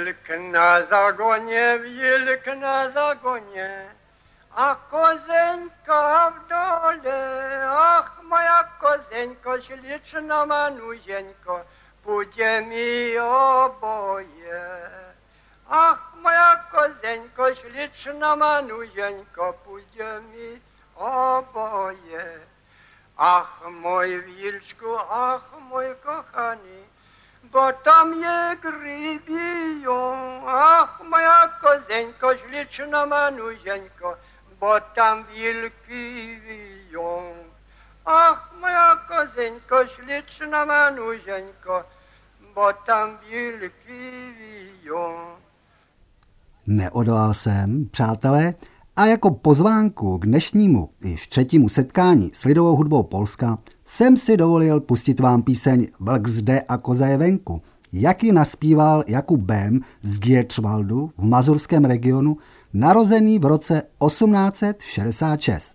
Wilk na zagonie, a kozeńka w dole, ach, moja kozeńko, śliczna manuzieńko, pójdzie mi oboje. Ach, moja kozeńko, śliczna manuzieńko, pójdzie mi oboje. Ach, mój wilczku, ach, mój kochany, bo tam je grybiją. Ach, moja kozeńko, śliczna manuzieńko, bo tam wilki wiją. Ach, moja kozeńko, śliczna manuzieńko, bo tam wilki wiją. Neodolal jsem, přátelé, a jako pozvánku k dnešnímu již třetímu setkání s lidovou hudbou Polska jsem si dovolil pustit vám píseň Vlk zde a koza je venku, jak ji naspíval Jakub Bém z Gierczwaldu v mazurském regionu, narozený v roce 1866.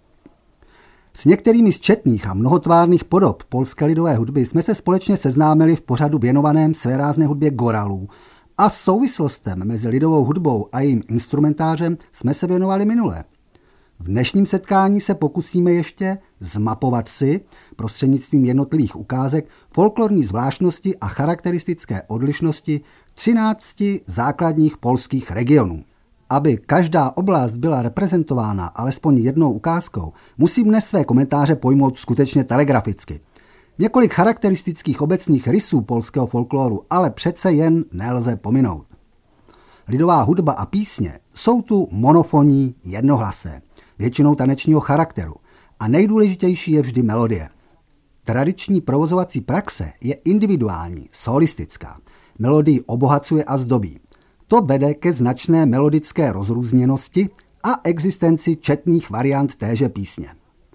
S některými z četných a mnohotvárných podob polské lidové hudby jsme se společně seznámili v pořadu věnovaném svérázné hudbě goralů a souvislostem mezi lidovou hudbou a jejím instrumentářem jsme se věnovali minule. V dnešním setkání se pokusíme ještě zmapovat si prostřednictvím jednotlivých ukázek folklorní zvláštnosti a charakteristické odlišnosti 13 základních polských regionů. Aby každá oblast byla reprezentována alespoň jednou ukázkou, musím dnes své komentáře pojmout skutečně telegraficky. Několik charakteristických obecných rysů polského folkloru ale přece jen nelze pominout. Lidová hudba a písně jsou tu monofonní, jednohlasé, většinou tanečního charakteru a nejdůležitější je vždy melodie. Tradiční provozovací praxe je individuální, solistická. Melodii obohacuje a zdobí. To vede ke značné melodické rozrůzněnosti a existenci četných variant téže písně.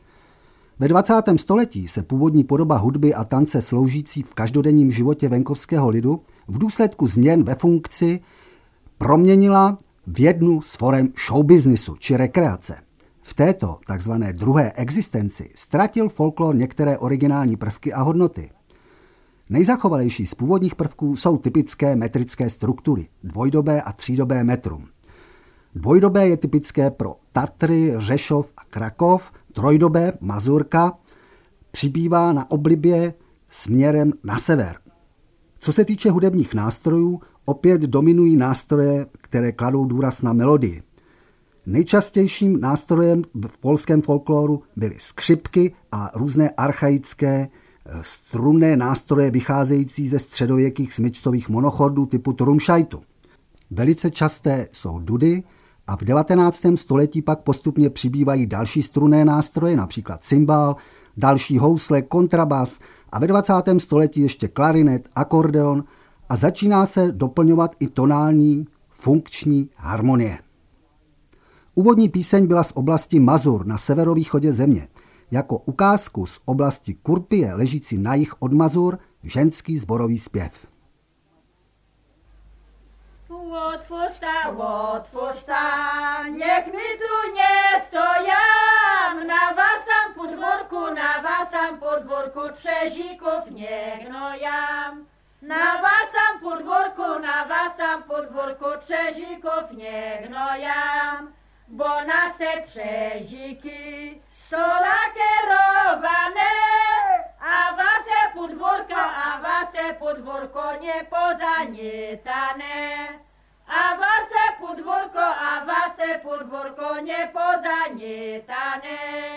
Ve 20. století se původní podoba hudby a tance sloužící v každodenním životě venkovského lidu v důsledku změn ve funkci proměnila v jednu z forem showbiznisu či rekreace. V této takzvané druhé existenci ztratil folklor některé originální prvky a hodnoty. Nejzachovalejší z původních prvků jsou typické metrické struktury, dvojdobé a třídobé metrum. Dvojdobé je typické pro Tatry, Řešov a Krakov, trojdobé Mazurka přibývá na oblibě směrem na sever. Co se týče hudebních nástrojů, opět dominují nástroje, které kladou důraz na melodii. Nejčastějším nástrojem v polském folkloru byly skřipky a různé archaické strunné nástroje vycházející ze středověkých smyčcových monochordů typu trumšajtu. Velice časté jsou dudy a v 19. století pak postupně přibývají další strunné nástroje, například cymbál, další housle, kontrabas a ve 20. století ještě klarinet, akordeon a začíná se doplňovat i tonální, funkční harmonie. Úvodní píseň byla z oblasti Mazur na severovýchodě země. Jako ukázku z oblasti Kurpie, ležící na jih od Mazur, ženský sborový zpěv. Otwórz ta, niech mi tu nie stojam, na was tam podwórku trzezików nie gnojam. Na was tam podwórku trzezików nie gnojam, bo nas te trzeziki są lakierowane, a was te podwórko nie pozanietane. A was te podwórko nie pozanietane.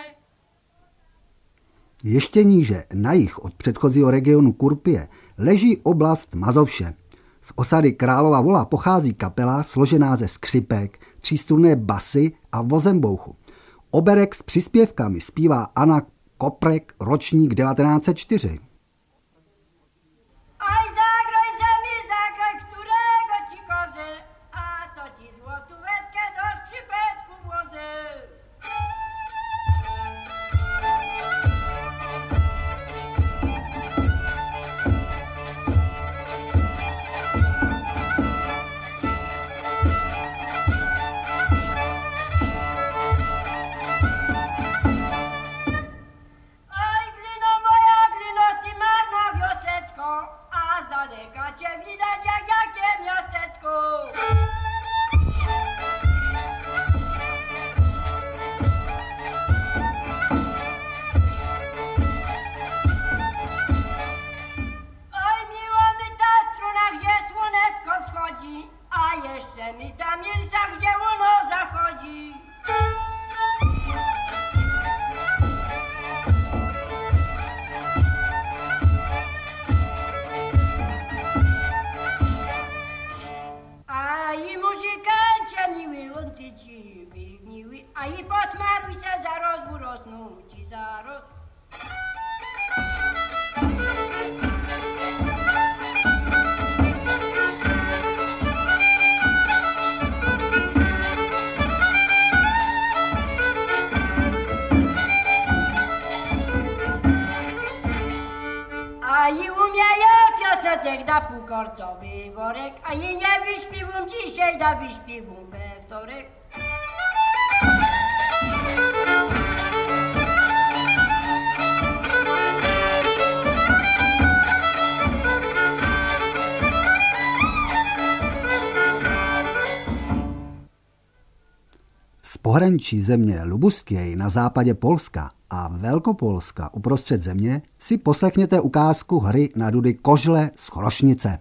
Ještě níže, na jih od předchozího regionu Kurpie, leží oblast Mazovše. Z osady Králova Vola pochází kapela složená ze skřipek, třístrunné basy a vozembouchu. Oberek s přispěvkami zpívá Anna Koprek, ročník 1904. Glino moja, glino se mi tam jen za kde ono zachodí. A i muzikanče miły, lonci ci miły, a i posmaruj se zaraz urosną ci zaraz. A i umieją piosneczek da półkorcowy worek, a i nie wyśpiewam dzisiaj, da wyśpiewam we wtorek. Z pohraničí země Lubuskiej na západě Polska a Velkopolska uprostřed země si poslechněte ukázku hry na dudy Kožle z Chorošnice.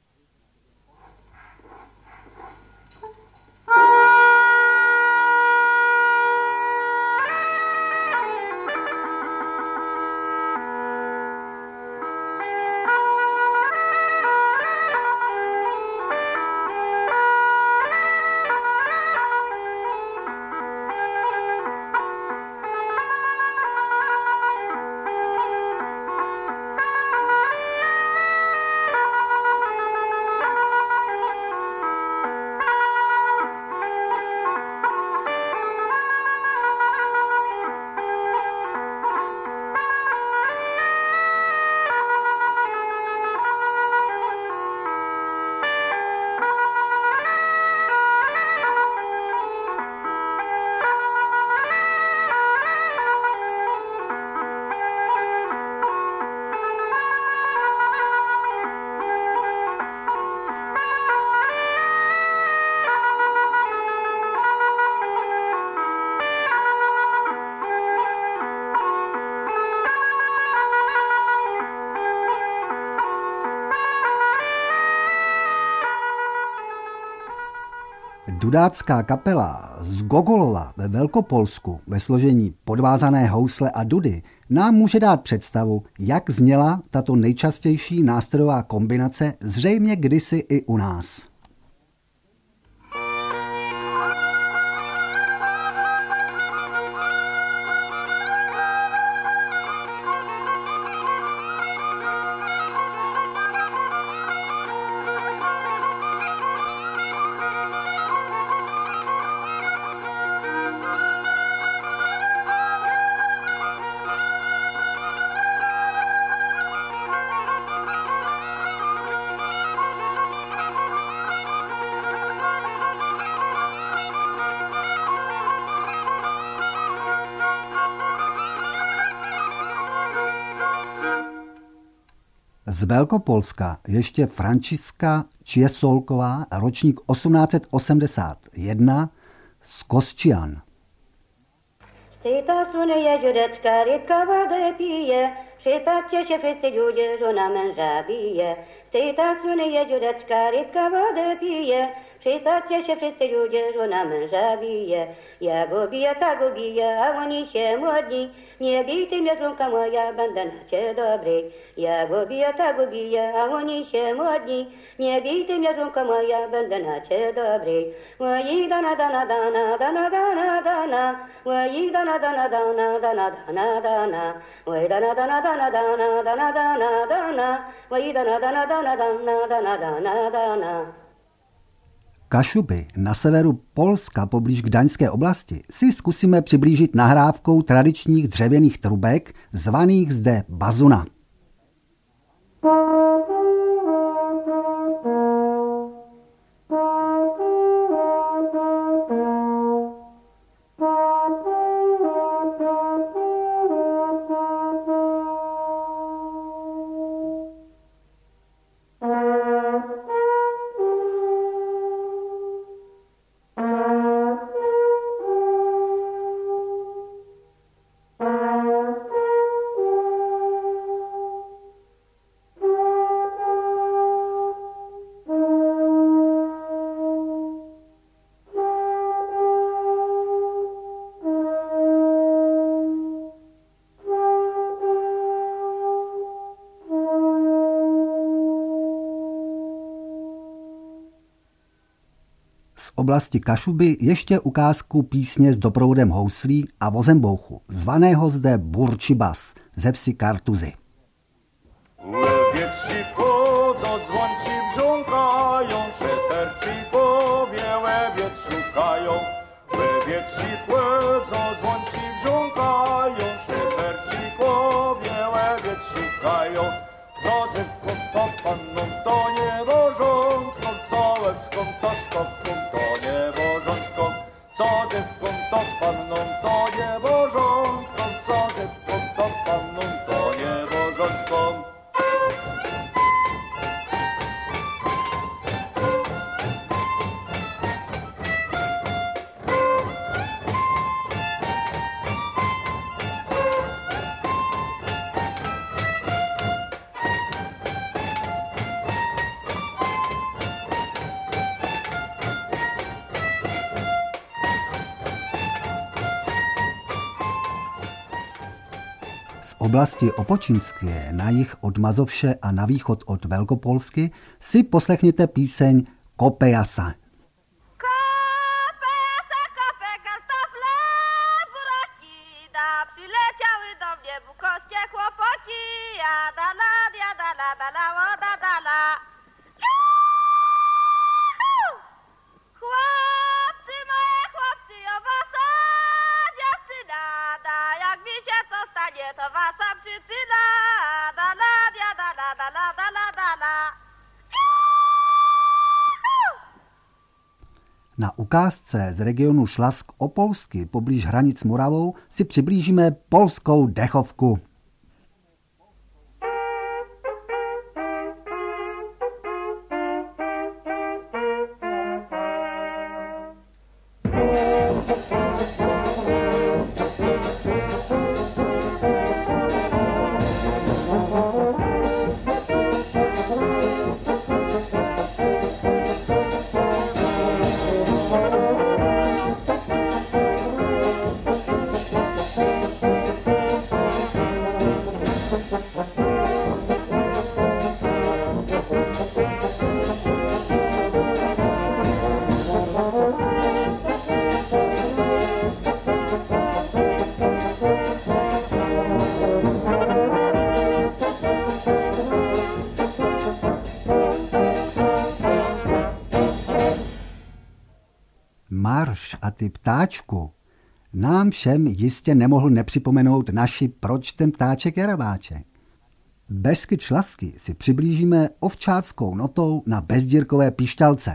Dudácká kapela z Gogolova ve Velkopolsku ve složení podvázané housle a dudy nám může dát představu, jak zněla tato nejčastější nástrojová kombinace zřejmě kdysi i u nás. Z Velkopolska ještě Františka Čiesolková, ročník 1881, z Kosčian. Stejta sunie dziureczka, rybka wodę pije, przypatrzcie się wszyscy ludzie, żona męża bije. Stejta sunie dziureczka, rybka wodę pije, przypatrzcie się wszyscy ludzie, żona męża bije. Ja go biję, ta go bije, a oni się młodzi. Nie bijcie mnie, żonka moja, będę na cię dobry. Ja go biję, ta go bije, a oni się młodzi. Nie bijcie mnie, żonka moja, będę na cię dobry. Oj, dana, dana, dana, dana, dana, dana. Oj, dana, dana, dana, dana, dana, dana. Oj, dana, dana, dana, dana, dana, dana, dana. Oj, dana, dana, dana, dana, dana, dana, dana. Kašuby na severu Polska poblíž Gdaňské oblasti si zkusíme přiblížit nahrávkou tradičních dřevěných trubek, zvaných zde bazuna. Z oblasti Kašuby ještě ukázku písně s doprovodem houslí a vozem bouchu, zvaného zde Burčibas ze vsi Kartuzy. Łewieczci wchodzą, dzwonci wrząkają, szeterci powie, łewiec szukają. Łewieczci wchodzą, dzwonci wrząkają, szeterci powie, łewiec szukają. Co dziewką to panną, to niewożątką, co łebską to szkopką, to niewożątką. Co dziewką to panną, to niewożątką, co dziewką to panną, to niewożątką. V oblasti Opočinské na jih od Mazovše a na východ od Velkopolsky si poslechněte píseň Kopejasa. Na ukázce z regionu Šlask Opolsky poblíž hranic s Moravou si přiblížíme polskou dechovku. Marš a ty ptáčku nám všem jistě nemohl nepřipomenout naši Proč ten ptáček je rybáček. Beskyt Šlasky si přiblížíme ovčáckou notou na bezdírkové pišťalce.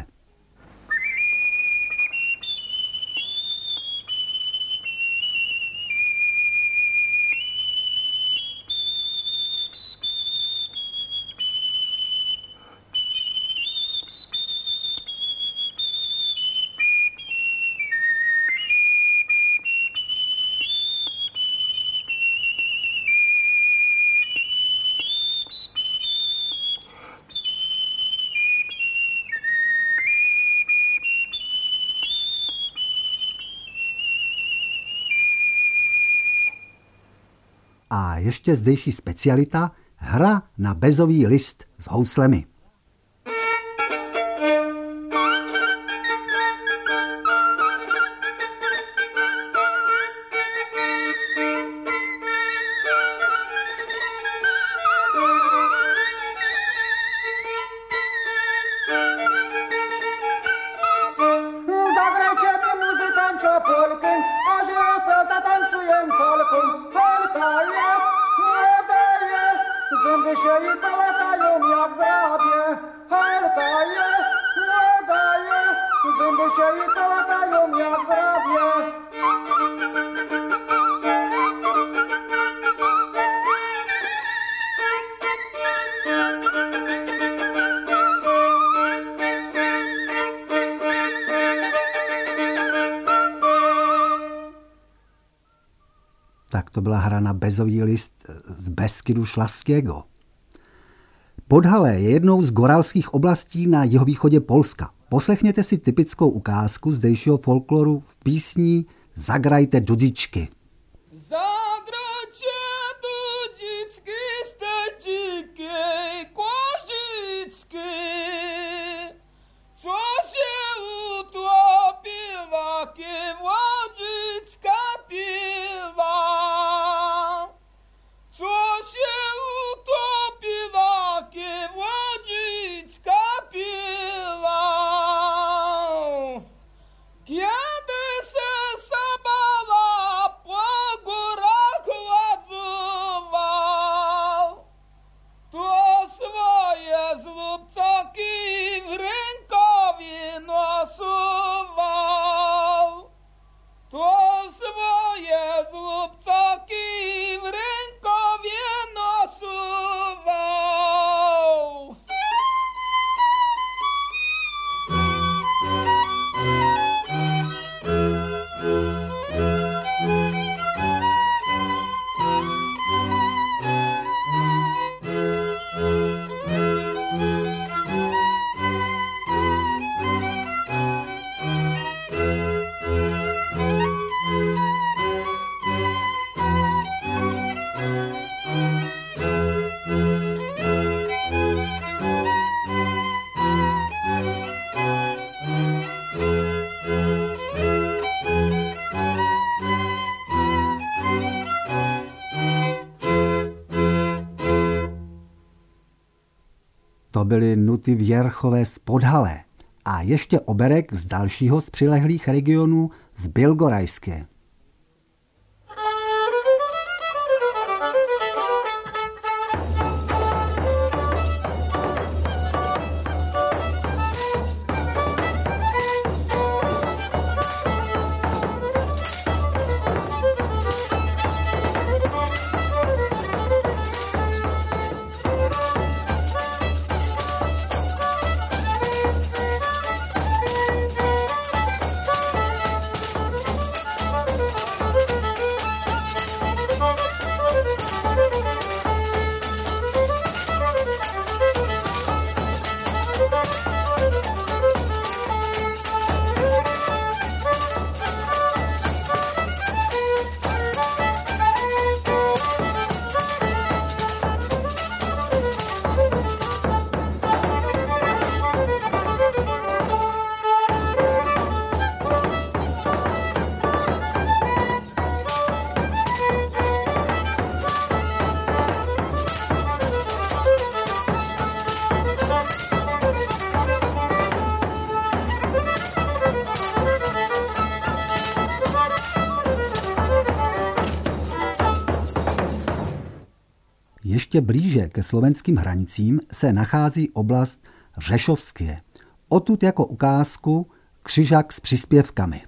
A ještě zdejší specialita, hra na bezový list s houslemi. Zagrajcie mi muzykancio polkę, a że se zatancuję polką. Polka jest, młoda jest, zęby się i pałatają jak w rabie. Polka jest, młoda jest, zęby się i pałatają jak w rabie. Tak to byla hra na bezový list z Beskydu Šlaského. Podhale je jednou z goralských oblastí na jihovýchodě Polska. Poslechněte si typickou ukázku zdejšího folkloru v písni Zagrajte dudičky. Zagrajcie dudičky ste dzikiej Kożickiej, co się utworzyło. To byly nuty Věrchové z Podhale a ještě oberek z dalšího z přilehlých regionů z Bilgorajské. Ještě blíže ke slovenským hranicím se nachází oblast Řešovské. Odtud jako ukázku křižák s příspěvkami.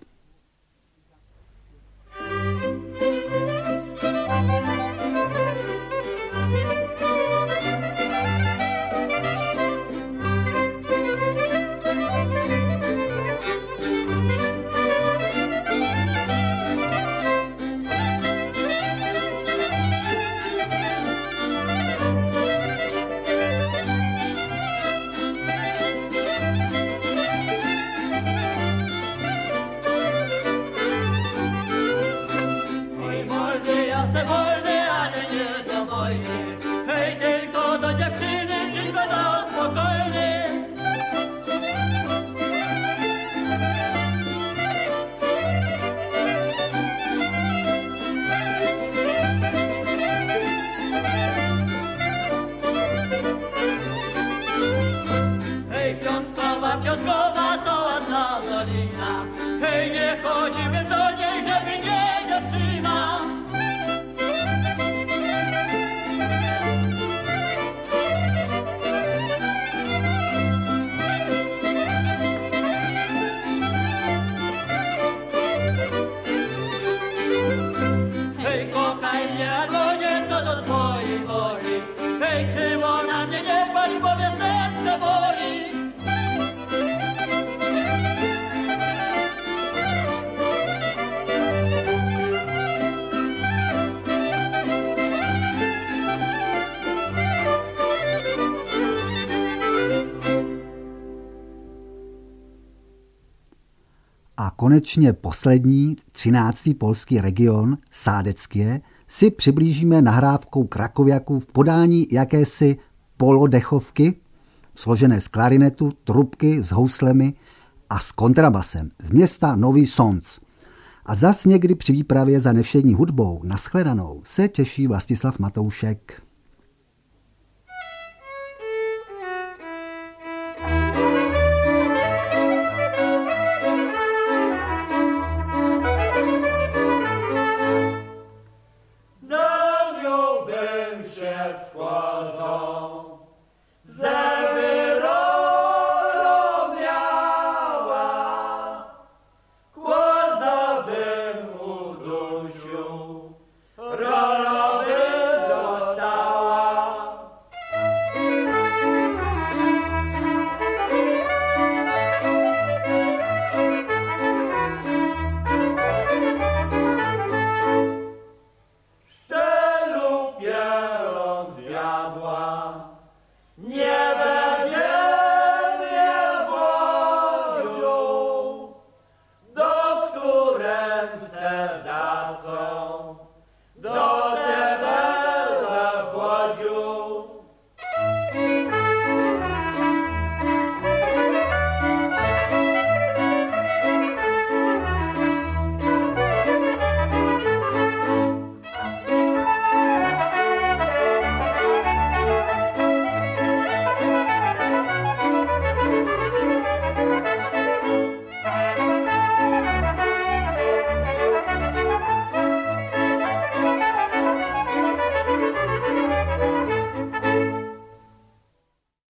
A konečně poslední, 13. polský region, Sádecké, si přiblížíme nahrávkou Krakowiaków v podání jakési polodechovky, složené z klarinetu, trubky s houslemi a s kontrabasem z města Nový Sącz. A zas někdy při výpravě za nevšední hudbou, nashledanou, se těší Vlastislav Matoušek.